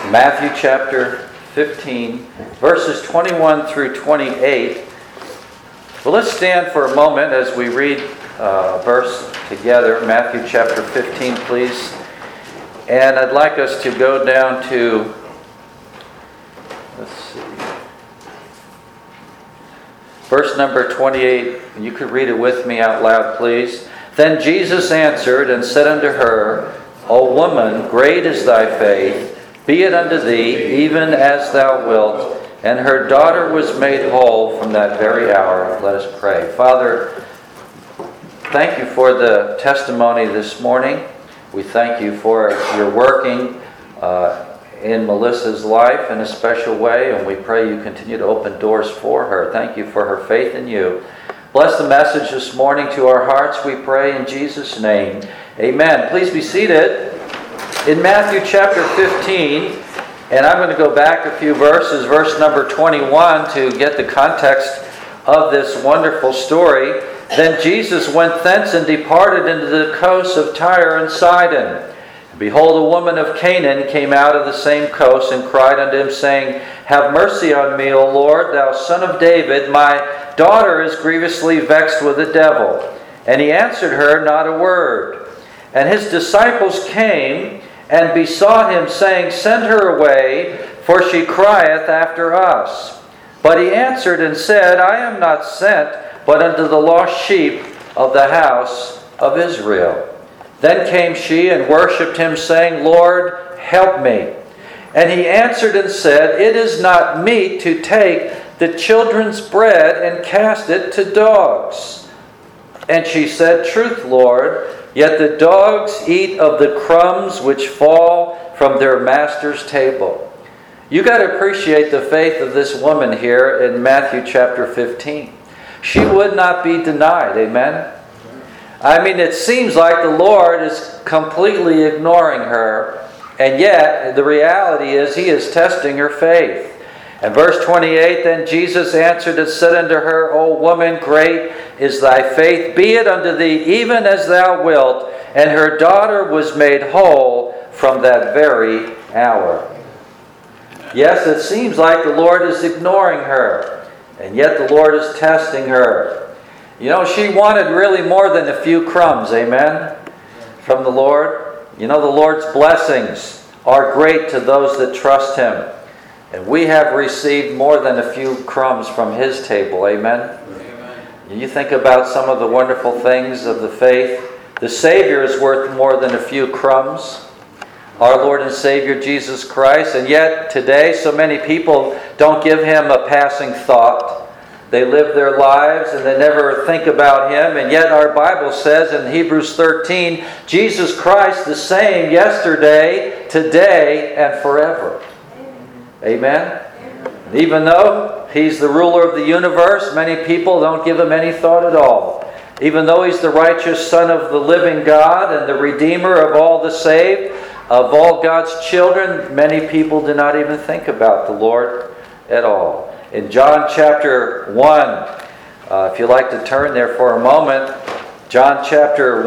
Matthew chapter 15, verses 21 through 28. Well, let's stand for a moment as we read a verse together. Matthew chapter 15, please. And I'd like us to go down to, let's see, verse number 28. You could read it with me out loud, please. Then Jesus answered and said unto her, O woman, great is thy faith. Be it unto thee, even as thou wilt. And her daughter was made whole from that very hour. Let us pray. Father, thank you for the testimony this morning. We thank you for your working in Melissa's life in a special way, and we pray you continue to open doors for her. Thank you for her faith in you. Bless the message this morning to our hearts, we pray in Jesus' name. Amen. Please be seated. In Matthew chapter 15, and I'm going to go back a few verses, verse number 21, to get the context of this wonderful story. Then Jesus went thence and departed into the coasts of Tyre and Sidon. And behold, a woman of Canaan came out of the same coast and cried unto him, saying, Have mercy on me, O Lord, thou son of David. My daughter is grievously vexed with the devil. And he answered her not a word. And his disciples came and besought him, saying, Send her away, for she crieth after us. But he answered and said, I am not sent, but unto the lost sheep of the house of Israel. Then came she and worshipped him, saying, Lord, help me. And he answered and said, It is not meet to take the children's bread and cast it to dogs. And she said, Truth, Lord, yet the dogs eat of the crumbs which fall from their master's table. You got to appreciate the faith of this woman here in Matthew chapter 15. She would not be denied, amen? I mean, it seems like the Lord is completely ignoring her, and yet the reality is He is testing her faith. And verse 28, Then Jesus answered and said unto her, O woman, great is thy faith. Be it unto thee even as thou wilt. And her daughter was made whole from that very hour. Yes, it seems like the Lord is ignoring her. And yet the Lord is testing her. You know, she wanted really more than a few crumbs, amen, from the Lord. You know, the Lord's blessings are great to those that trust Him. And we have received more than a few crumbs from His table. Amen? Amen. You think about some of the wonderful things of the faith. The Savior is worth more than a few crumbs. Our Lord and Savior Jesus Christ. And yet today so many people don't give Him a passing thought. They live their lives and they never think about Him. And yet our Bible says in Hebrews 13, Jesus Christ the same yesterday, today, and forever. Amen? And even though He's the ruler of the universe, many people don't give Him any thought at all. Even though He's the righteous Son of the living God and the Redeemer of all the saved, of all God's children, many people do not even think about the Lord at all. In John chapter 1, if you'd like to turn there for a moment, John chapter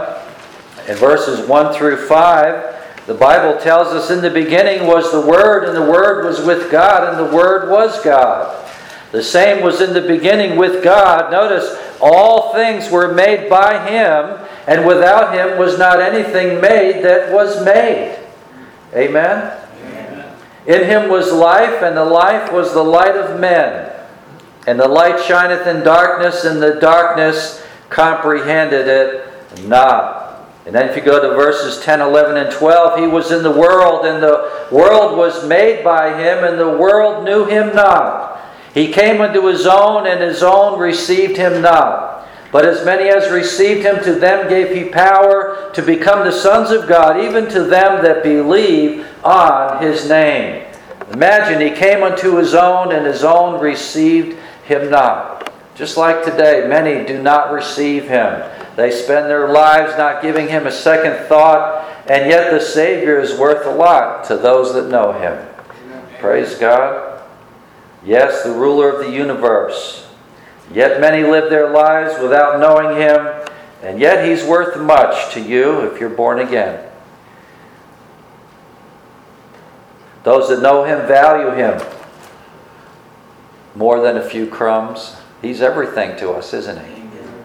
1 and verses 1 through 5, the Bible tells us, In the beginning was the Word, and the Word was with God, and the Word was God. The same was in the beginning with God. Notice, all things were made by Him, and without Him was not anything made that was made. Amen? Amen. In Him was life, and the life was the light of men. And the light shineth in darkness, and the darkness comprehended it not. And then if you go to verses 10, 11, and 12, He was in the world, and the world was made by Him, and the world knew Him not. He came unto His own, and His own received Him not. But as many as received Him, to them gave He power to become the sons of God, even to them that believe on His name. Imagine, He came unto His own, and His own received Him not. Just like today, many do not receive Him. They spend their lives not giving Him a second thought, and yet the Savior is worth a lot to those that know Him. Amen. Praise God. Yes, the ruler of the universe. Yet many live their lives without knowing Him, and yet He's worth much to you if you're born again. Those that know Him value Him more than a few crumbs. He's everything to us, isn't He?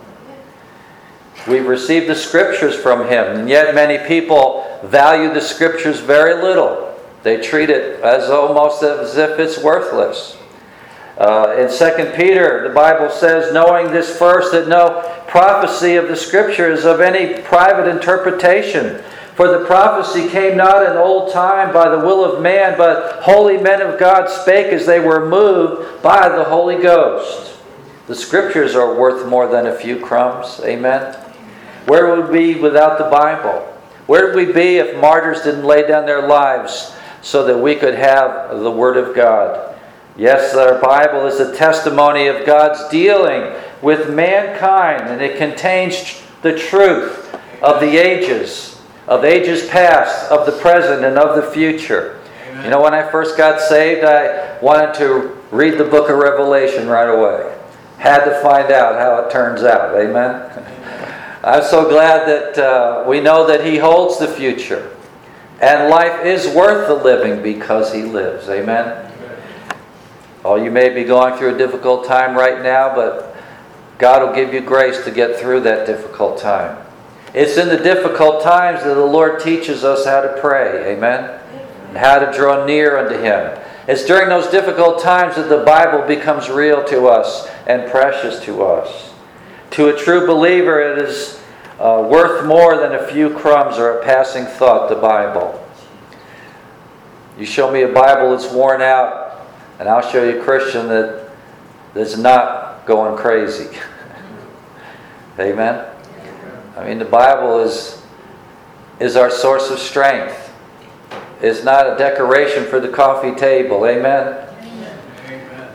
We've received the Scriptures from Him, and yet many people value the Scriptures very little. They treat it as almost as if it's worthless. In 2 Peter, the Bible says, knowing this first, that no prophecy of the Scripture is of any private interpretation. For the prophecy came not in old time by the will of man, but holy men of God spake as they were moved by the Holy Ghost. The Scriptures are worth more than a few crumbs. Amen? Where would we be without the Bible? Where would we be if martyrs didn't lay down their lives so that we could have the Word of God? Yes, our Bible is a testimony of God's dealing with mankind, and it contains the truth of the ages past, of the present, and of the future. Amen. You know, when I first got saved, I wanted to read the book of Revelation right away. Had to find out how it turns out. Amen? I'm so glad that we know that He holds the future. And life is worth the living because He lives. Amen? Oh, you may be going through a difficult time right now, but God will give you grace to get through that difficult time. It's in the difficult times that the Lord teaches us how to pray. Amen? And how to draw near unto Him. It's during those difficult times that the Bible becomes real to us and precious to us. To a true believer, it is worth more than a few crumbs or a passing thought, the Bible. You show me a Bible that's worn out, and I'll show you a Christian that's not going crazy. Amen? I mean, the Bible is our source of strength. It's not a decoration for the coffee table. Amen? Amen.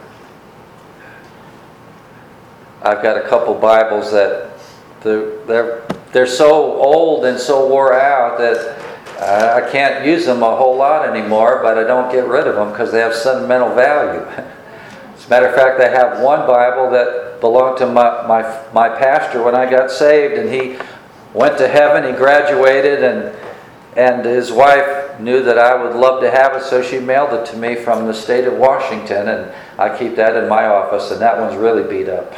I've got a couple Bibles that they're so old and so wore out that I can't use them a whole lot anymore, but I don't get rid of them because they have sentimental value. As a matter of fact, I have one Bible that belonged to my pastor when I got saved, and he went to heaven, he graduated, and his wife knew that I would love to have it, so she mailed it to me from the state of Washington, and I keep that in my office, and that one's really beat up.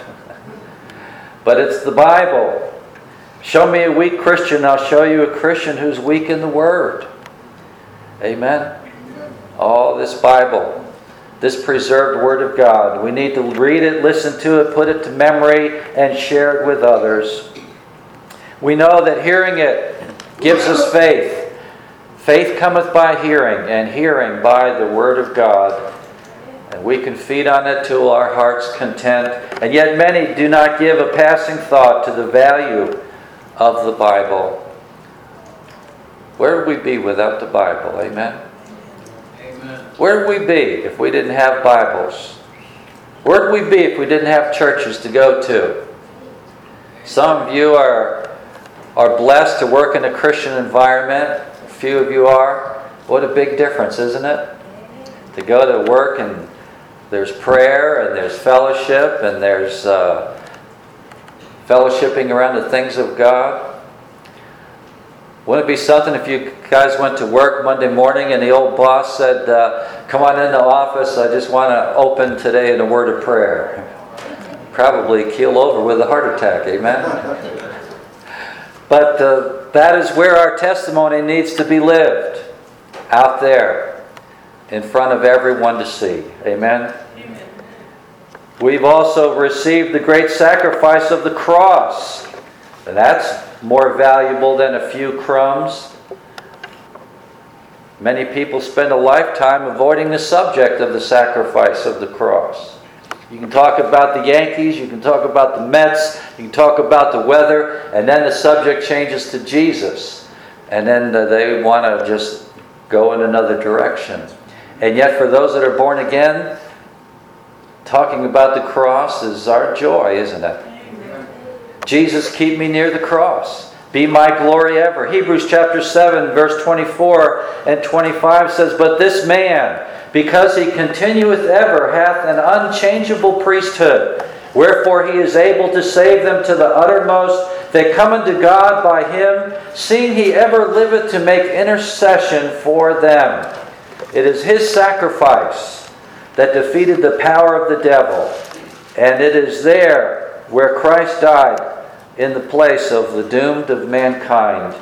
But it's the Bible. Show me a weak Christian, I'll show you a Christian who's weak in the Word. Amen? Oh, this Bible, this preserved Word of God. We need to read it, listen to it, put it to memory, and share it with others. We know that hearing it gives us faith. Faith cometh by hearing, and hearing by the Word of God. And we can feed on it to our heart's content. And yet many do not give a passing thought to the value of the Bible. Where would we be without the Bible? Amen? Amen. Where would we be if we didn't have Bibles? Where would we be if we didn't have churches to go to? Some of you are blessed to work in a Christian environment. A few of you are. What a big difference, isn't it? To go to work and there's prayer and there's fellowship and there's fellowshipping around the things of God. Wouldn't it be something if you guys went to work Monday morning and the old boss said, come on in the office, I just want to open today in a word of prayer. Probably keel over with a heart attack, amen? But that is where our testimony needs to be lived. Out there, in front of everyone to see. Amen? Amen. We've also received the great sacrifice of the cross. And that's more valuable than a few crumbs. Many people spend a lifetime avoiding the subject of the sacrifice of the cross. You can talk about the Yankees, you can talk about the Mets, you can talk about the weather, and then the subject changes to Jesus. And then they want to just go in another direction. And yet for those that are born again, talking about the cross is our joy, isn't it? Amen. Jesus, keep me near the cross. Be my glory ever. Hebrews chapter 7, verse 24 and 25 says, But this man, because he continueth ever, hath an unchangeable priesthood. Wherefore he is able to save them to the uttermost that come unto God by him, seeing he ever liveth to make intercession for them. It is His sacrifice that defeated the power of the devil. And it is there where Christ died in the place of the doomed of mankind.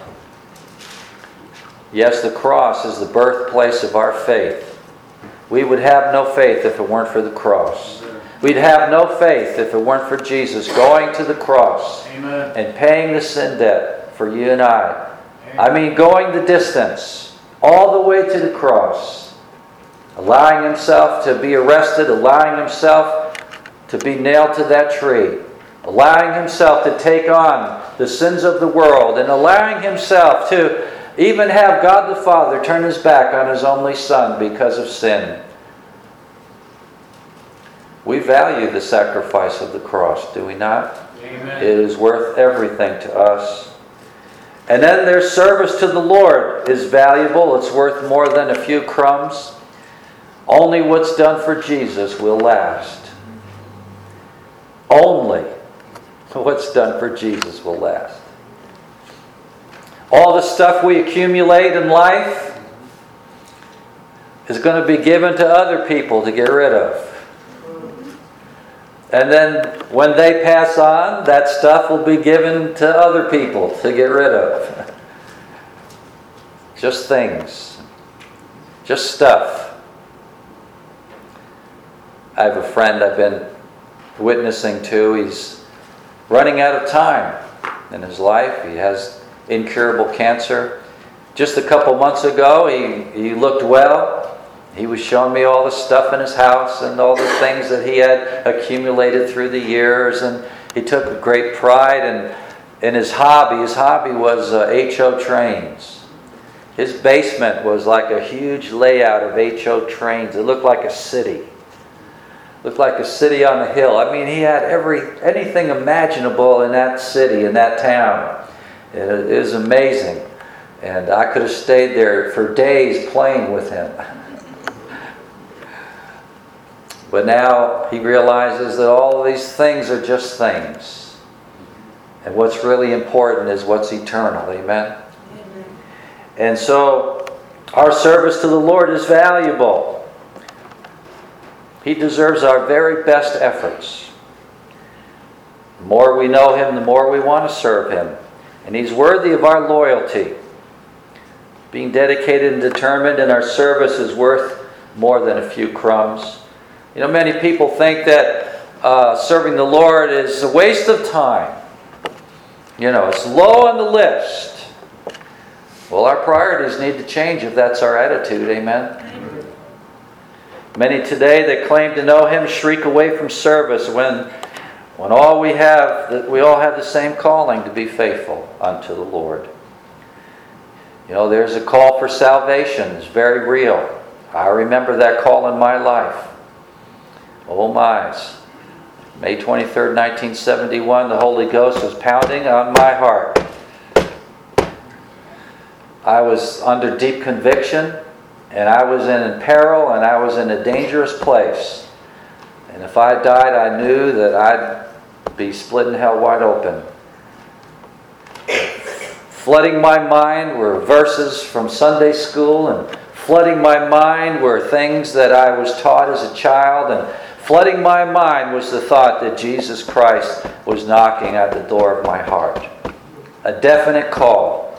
Yes, the cross is the birthplace of our faith. We would have no faith if it weren't for the cross. We'd have no faith if it weren't for Jesus going to the cross and paying the sin debt for you and I. I mean, going the distance, all the way to the cross, allowing Himself to be arrested, allowing Himself to be nailed to that tree, allowing Himself to take on the sins of the world, and allowing Himself to even have God the Father turn His back on His only Son because of sin. We value the sacrifice of the cross, do we not? Amen. It is worth everything to us. And then their service to the Lord is valuable. It's worth more than a few crumbs. Only what's done for Jesus will last. Only what's done for Jesus will last. All the stuff we accumulate in life is going to be given to other people to get rid of. And then when they pass on, that stuff will be given to other people to get rid of. Just things. Just stuff. I have a friend I've been witnessing to. He's running out of time in his life. He has incurable cancer. Just a couple months ago, he looked well. He was showing me all the stuff in his house and all the things that he had accumulated through the years, and he took great pride in his hobby. His hobby was HO trains. His basement was like a huge layout of HO trains. It looked like a city. It looked like a city on a hill. I mean, he had anything imaginable in that city, in that town. It was amazing. And I could have stayed there for days playing with him. But now he realizes that all of these things are just things. And what's really important is what's eternal. Amen? Amen. And so our service to the Lord is valuable. He deserves our very best efforts. The more we know Him, the more we want to serve Him. And He's worthy of our loyalty. Being dedicated and determined in our service is worth more than a few crumbs. You know, many people think that serving the Lord is a waste of time. You know, it's low on the list. Well, our priorities need to change if that's our attitude. Amen? Amen. Many today that claim to know Him shrink away from service when all we all have the same calling to be faithful unto the Lord. You know, there's a call for salvation. It's very real. I remember that call in my life. Oh my. May 23rd, 1971, the Holy Ghost was pounding on my heart. I was under deep conviction, and I was in peril, and I was in a dangerous place. And if I died, I knew that I'd be split in hell wide open. Flooding my mind were verses from Sunday school, and flooding my mind were things that I was taught as a child, and flooding my mind was the thought that Jesus Christ was knocking at the door of my heart. A definite call.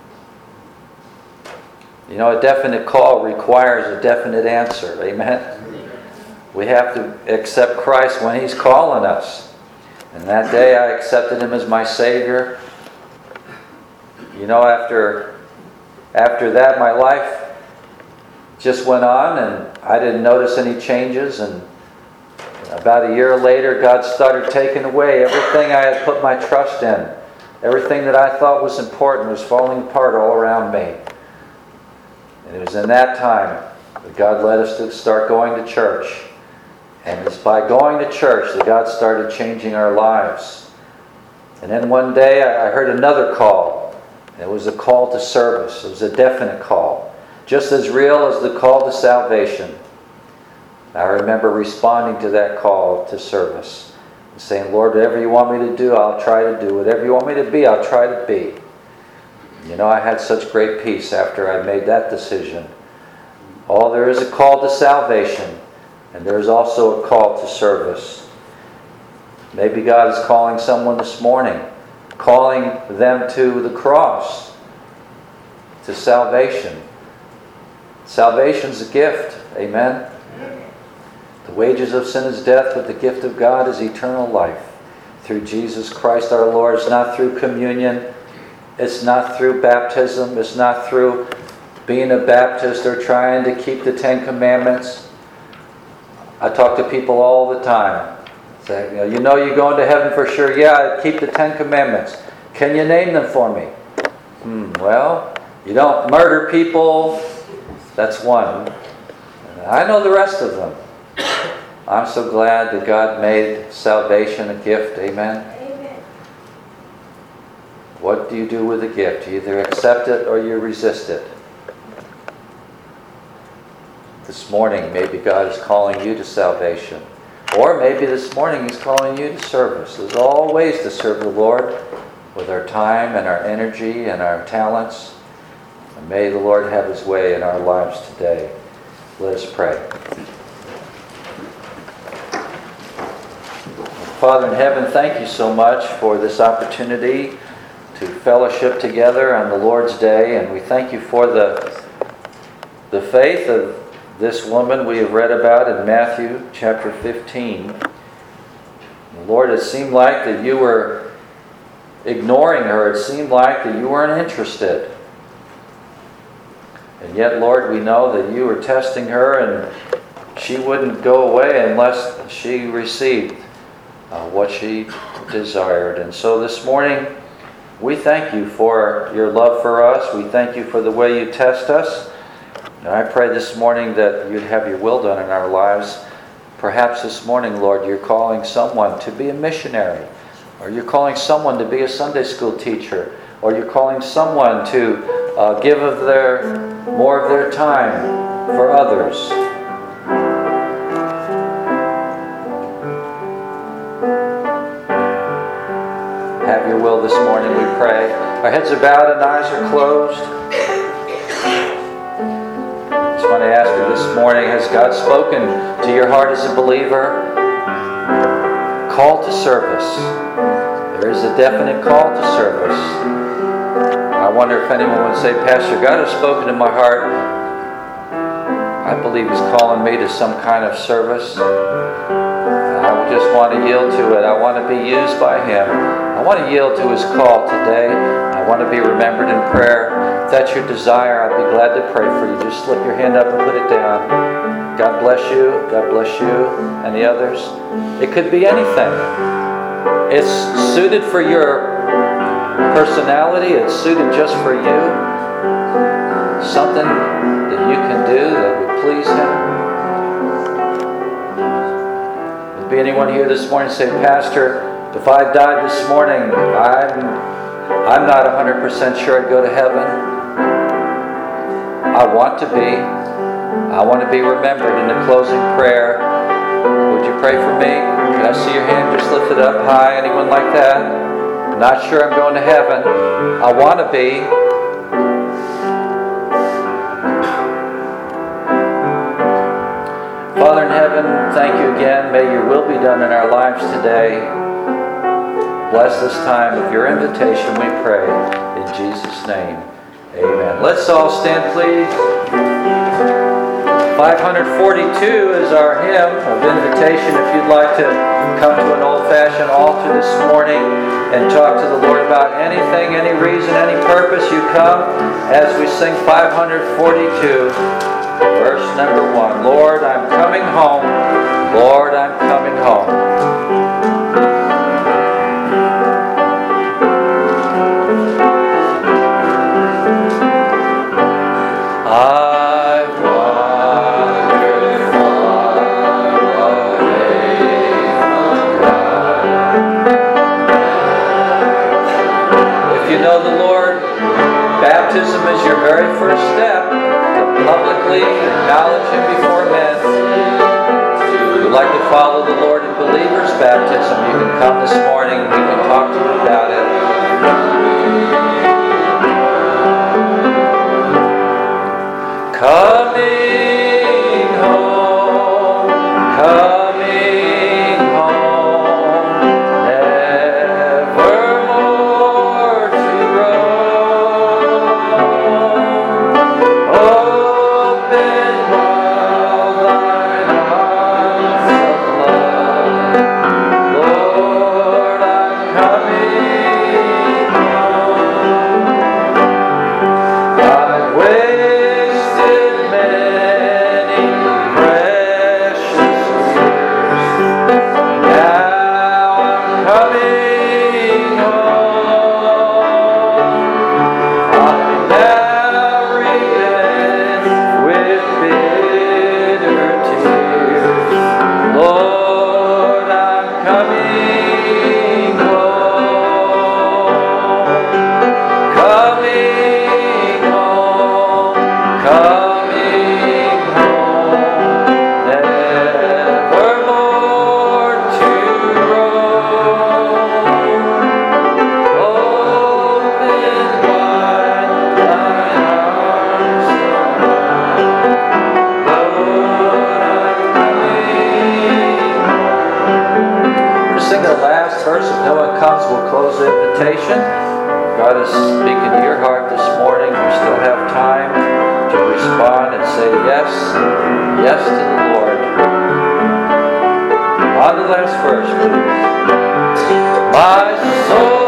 You know, a definite call requires a definite answer. Amen? We have to accept Christ when He's calling us. And that day I accepted Him as my Savior. You know, after that, my life just went on, and I didn't notice any changes. And about a year later, God started taking away everything I had put my trust in. Everything that I thought was important was falling apart all around me. And it was in that time that God led us to start going to church. And it's by going to church that God started changing our lives. And then one day I heard another call. It was a call to service. It was a definite call. Just as real as the call to salvation. I remember responding to that call to service. And saying, Lord, whatever you want me to do, I'll try to do. Whatever you want me to be, I'll try to be. You know, I had such great peace after I made that decision. Oh, there is a call to salvation, and there's also a call to service. Maybe God is calling someone this morning, calling them to the cross, to salvation. Salvation's a gift. Amen? The wages of sin is death, but the gift of God is eternal life through Jesus Christ our Lord. It's not through communion. It's not through baptism. It's not through being a Baptist or trying to keep the Ten Commandments. I talk to people all the time. Say, you know you're going to heaven for sure. Yeah, keep the Ten Commandments. Can you name them for me? Well, you don't murder people. That's one. I know the rest of them. I'm so glad that God made salvation a gift. Amen? Amen. What do you do with a gift? You either accept it or you resist it. This morning, maybe God is calling you to salvation. Or maybe this morning He's calling you to service. There's all ways to serve the Lord with our time and our energy and our talents. And may the Lord have His way in our lives today. Let us pray. Father in heaven, thank you so much for this opportunity to fellowship together on the Lord's Day. And we thank you for the faith of this woman we have read about in Matthew chapter 15. Lord, it seemed like that you were ignoring her. It seemed like that you weren't interested. And yet, Lord, we know that you were testing her and she wouldn't go away unless she received what she desired. And so this morning, we thank you for your love for us. We thank you for the way you test us. And I pray this morning that you'd have your will done in our lives. Perhaps this morning, Lord, you're calling someone to be a missionary, or you're calling someone to be a Sunday school teacher, or you're calling someone to give of more of their time for others. Have your will this morning, we pray. Our heads are bowed and eyes are closed. I just want to ask you this morning, has God spoken to your heart as a believer? Call to service. There is a definite call to service. I wonder if anyone would say, Pastor, God has spoken to my heart. I believe He's calling me to some kind of service. I just want to yield to it. I want to be used by Him. I want to yield to His call today. I want to be remembered in prayer. If that's your desire, I'd be glad to pray for you. Just slip your hand up and put it down. God bless you. God bless you. And the others. It could be anything. It's suited for your personality. It's suited just for you. Something that you can do that would please Him. Be anyone here this morning say, Pastor, if I died this morning, I'm not 100% sure I'd go to heaven. I want to be. I want to be remembered in the closing prayer. Would you pray for me? Can I see your hand? Just lift it up high. Anyone like that? I'm not sure I'm going to heaven. I want to be. Father in heaven, thank you again. May your will be done in our lives today. Bless this time of your invitation, we pray. In Jesus' name, amen. Let's all stand, please. 542 is our hymn of invitation. If you'd like to come to an old-fashioned altar this morning and talk to the Lord about anything, any reason, any purpose, you come as we sing 542. Verse number 1. Lord, I'm coming home. Lord, I'm coming home. Baptism is your very first step to publicly acknowledge Him before men. If you'd like to follow the Lord in believers' baptism, you can come this morning. We can talk to you about it. Coming. verse. If no one comes, we'll close the invitation. God is speaking to your heart this morning. You still have time to respond and say yes, yes to the Lord. On the last verse, please. My soul